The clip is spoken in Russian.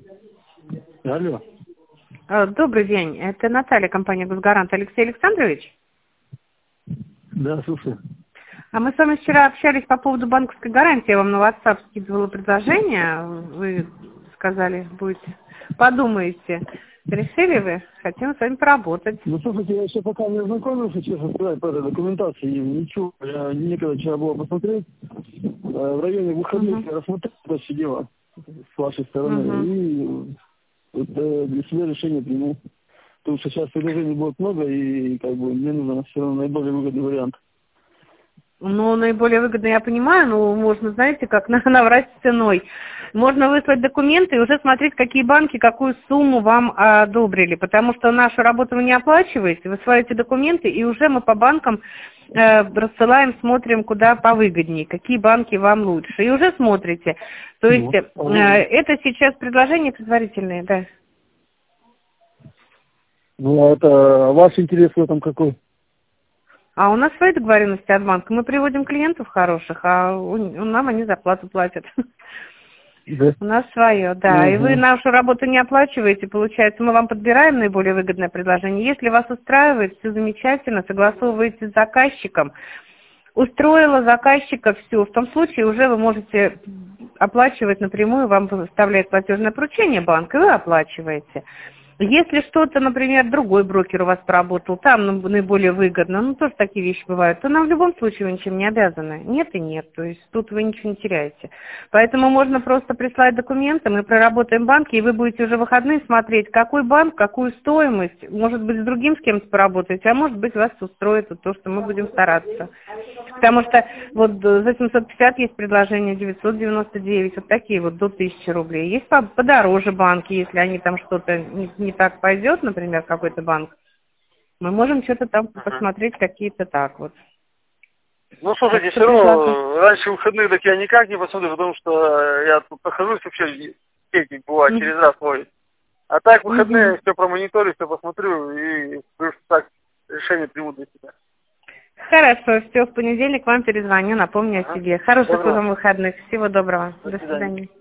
Алло. Добрый день. Это Наталья, компания «Госгарант». Алексей Александрович? Да, слушай. А мы с вами вчера общались по поводу банковской гарантии. Я вам на WhatsApp скидывала предложение. Вы сказали, будете, подумаете. Решили вы? Хотим с вами поработать. Ну, слушайте, я еще пока не ознакомился, честно сказать, по этой документации. Ничего, я некогда вчера было посмотреть. В районе выходных я рассмотрел это все дело с вашей стороны. И для себя решение приму. Потому что сейчас предложений будет много, и как бы мне нужен все равно наиболее выгодный вариант. Ну, наиболее выгодно, я понимаю, но можно, знаете, как наврать с ценой. Можно выслать документы и уже смотреть, какие банки, какую сумму вам одобрили. Потому что нашу работу вы не оплачиваете, вы своите документы, и уже мы по банкам рассылаем, смотрим, куда повыгоднее, какие банки вам лучше. И уже смотрите. То есть это сейчас предложение предварительное, да. Ну, а это ваш интерес в этом какой? А у нас свои договоренности от банка. Мы приводим клиентов хороших, а нам они зарплату платят. Да. У нас свое, да. И вы нашу работу не оплачиваете, получается, мы вам подбираем наиболее выгодное предложение. Если вас устраивает, все замечательно, согласовываете с заказчиком. Устроила заказчика, все. В том случае уже вы можете оплачивать напрямую, вам выставляет платежное поручение банк, и вы оплачиваете. Если что-то, например, другой брокер у вас поработал, там наиболее выгодно, ну тоже такие вещи бывают, то нам в любом случае вы ничем не обязаны. Нет и нет, то есть тут вы ничего не теряете. Поэтому можно просто прислать документы, мы проработаем банки, и вы будете уже в выходные смотреть, какой банк, какую стоимость, может быть, с другим с кем-то поработаете, а может быть, вас устроит то, что мы будем стараться. Потому что вот за 750 есть предложение 999, вот такие вот до 1000 рублей. Есть подороже банки, если они там что-то не так пойдет, например, какой-то банк, мы можем что-то там посмотреть, какие-то так вот. Ну, слушайте, все равно раньше выходных так я никак не посмотрю, потому что я тут нахожусь вообще, сети бывает, через раз ловит. А так выходные все промониторю, все посмотрю и так решение приму для себя. Хорошо, все, в понедельник вам перезвоню, напомню о себе. Хороших вам выходных, всего доброго, до свидания.